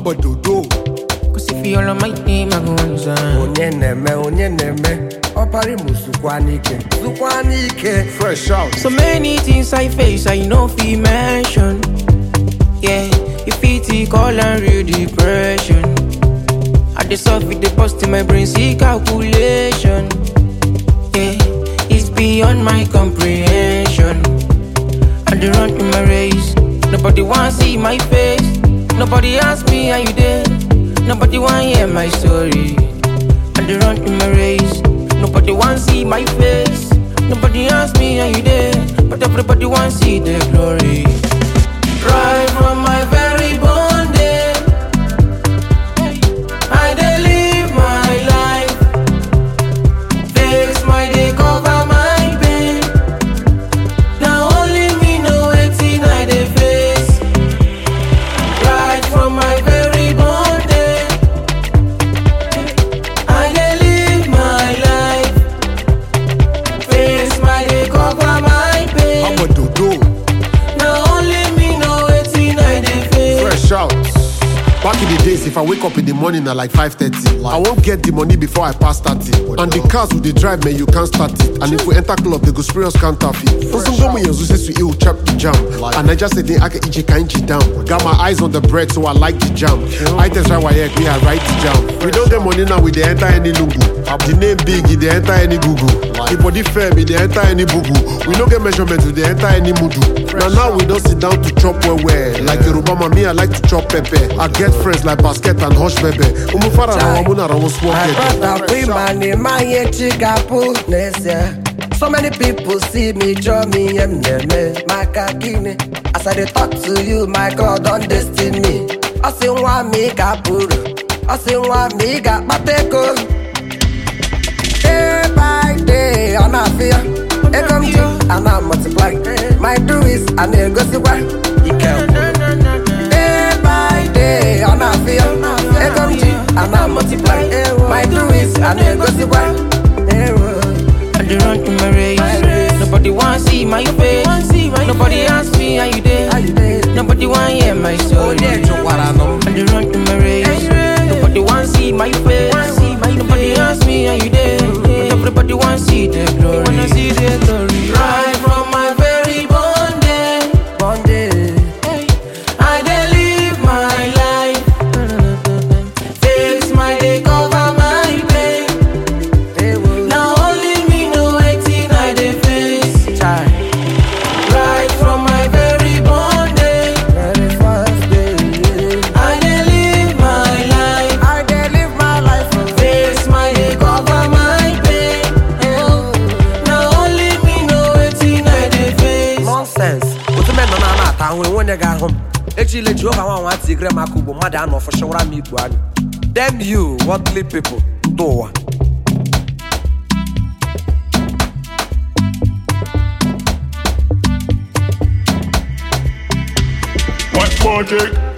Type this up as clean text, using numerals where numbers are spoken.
Abododo. Cause if you all on my team, I go answer. Onyeneme. Opari Musukwanike. Fresh out. So many things I face, I know fi mention. Yeah, if it call and real depression. I just off with the post in my brain, see calculation. Yeah, it's beyond my comprehension. I dey run in my race. Nobody wanna see my face. Nobody ask me how you there. Nobody wanna hear my story. I dey run in my race. Nobody wanna see my face. Nobody ask me how you there. But everybody wanna see the glory. Right from my very born day, I dey live my life. Fix my day, cover my pain. Now only me know wetin I dey face. Right from my very born day, I dey live my life. Fix my day, cover my pain. Abododo. Now only me know wetin I dey face. Fresh out. Back in the days, if I wake up in the morning at like 5:30, I won't get the money before I pass 30. And the cars with the drive, man, you can't start it. And if we enter club, they go spray us counterfeit. Also, go me use to ill chap the jam. And I just said, I can eat kanji down. Got my eyes on the bread, so I like the jam. I test right why I write the jam. We don't get money now, we they enter any lungu. The name big, they enter any Google. The body fair, they enter any bugu. We don't get measurements, we they enter any mudu. Now we don't sit down to chop well. Like Yoruba mommy, I like to chop pepper. I get friends like basket and hush baby. Umufara na wamuna na woswo I brought up money, my chikapu nese. So many people see me, draw me, makakine. As I dey talk to you, my God, don't destiny me. I say one me kapuru, I say one me got mateko. Day by day, I'm not fear. Here come you, and I multiply. My do is I never go why. Day by day, I'm not fear. Here come you, and I multiply. My do is I never go why. I dey run in my race. Nobody wanna see my face. Nobody ask me how you there. Nobody wanna hear my story. I dey run in my race. Nobody wanna see my face. Nobody ask me how you there. But everybody wanna see the glory. Right from my very born day, I dey live my life. Fix my day, cover my pain. Now only me know wetin I dey face. Right from my very born day, I dey live my life. Fix my day, cover my pain. Now only me know wetin I dey face. Nonsense. Utume no na ata hu enwe ga hom. Echile Jehovah wan tigre makubo mada no for shawara mi guanu. Damn you, worldly people. Ndowa. What project?